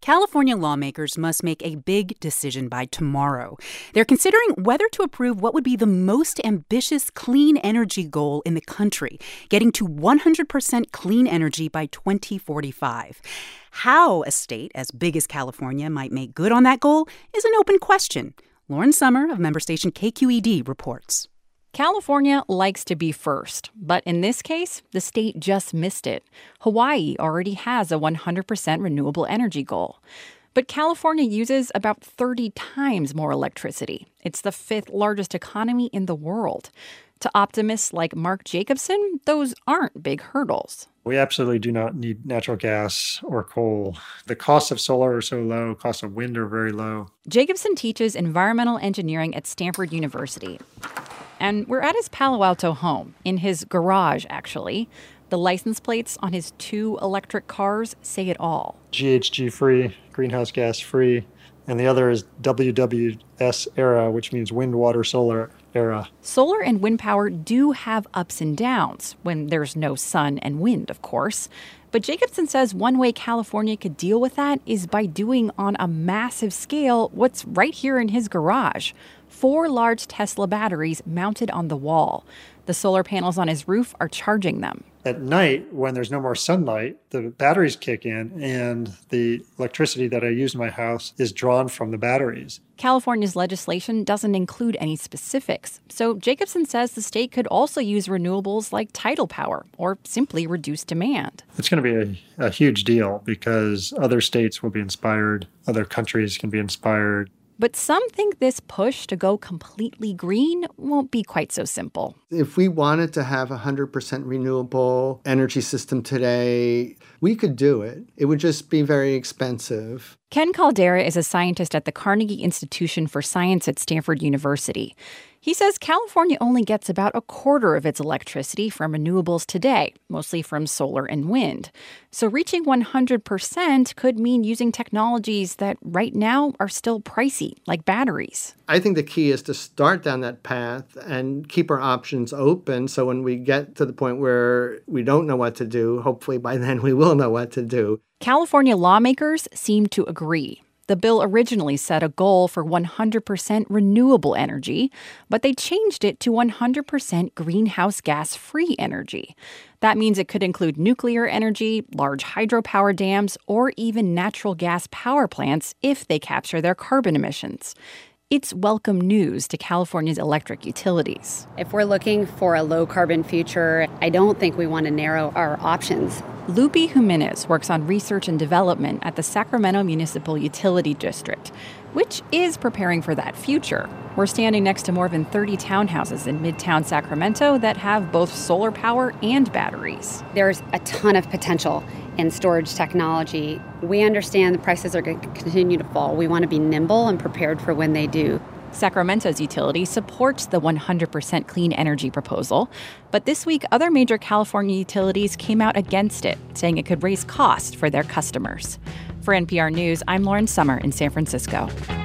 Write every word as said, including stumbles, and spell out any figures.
California lawmakers must make a big decision by tomorrow. They're considering whether to approve what would be the most ambitious clean energy goal in the country, getting to one hundred percent clean energy by twenty forty-five. How a state as big as California might make good on that goal is an open question. Lauren Sommer of member station K Q E D reports. California likes to be first, but in this case, the state just missed it. Hawaii already has a one hundred percent renewable energy goal. But California uses about thirty times more electricity. It's the fifth largest economy in the world. To optimists like Mark Jacobson, those aren't big hurdles. We absolutely do not need natural gas or coal. The costs of solar are so low, costs of wind are very low. Jacobson teaches environmental engineering at Stanford University. And we're at his Palo Alto home, in his garage, actually. The license plates on his two electric cars say it all. G H G-free, greenhouse gas-free, and the other is W W S era, which means wind, water, solar era. Solar and wind power do have ups and downs, when there's no sun and wind, of course. But Jacobson says one way California could deal with that is by doing on a massive scale what's right here in his garage. Four large Tesla batteries mounted on the wall. The solar panels on his roof are charging them. At night, when there's no more sunlight, the batteries kick in and the electricity that I use in my house is drawn from the batteries. California's legislation doesn't include any specifics, so Jacobson says the state could also use renewables like tidal power or simply reduce demand. It's going to be a, a huge deal because other states will be inspired, other countries can be inspired. But some think this push to go completely green won't be quite so simple. If we wanted to have a one hundred percent renewable energy system today, we could do it. It would just be very expensive. Ken Caldera is a scientist at the Carnegie Institution for Science at Stanford University. He says California only gets about a quarter of its electricity from renewables today, mostly from solar and wind. So reaching one hundred percent could mean using technologies that right now are still pricey, like batteries. I think the key is to start down that path and keep our options open. So when we get to the point where we don't know what to do, hopefully by then we will know what to do. California lawmakers seem to agree. The bill originally set a goal for one hundred percent renewable energy, but they changed it to one hundred percent greenhouse gas-free energy. That means it could include nuclear energy, large hydropower dams, or even natural gas power plants if they capture their carbon emissions. It's welcome news to California's electric utilities. If we're looking for a low-carbon future, I don't think we want to narrow our options. Lupi Jimenez works on research and development at the Sacramento Municipal Utility District, which is preparing for that future. We're standing next to more than thirty townhouses in Midtown Sacramento that have both solar power and batteries. There's a ton of potential in storage technology. We understand the prices are going to continue to fall. We want to be nimble and prepared for when they do. Sacramento's utility supports the one hundred percent clean energy proposal, but this week other major California utilities came out against it, saying it could raise costs for their customers. For N P R News, I'm Lauren Sommer in San Francisco.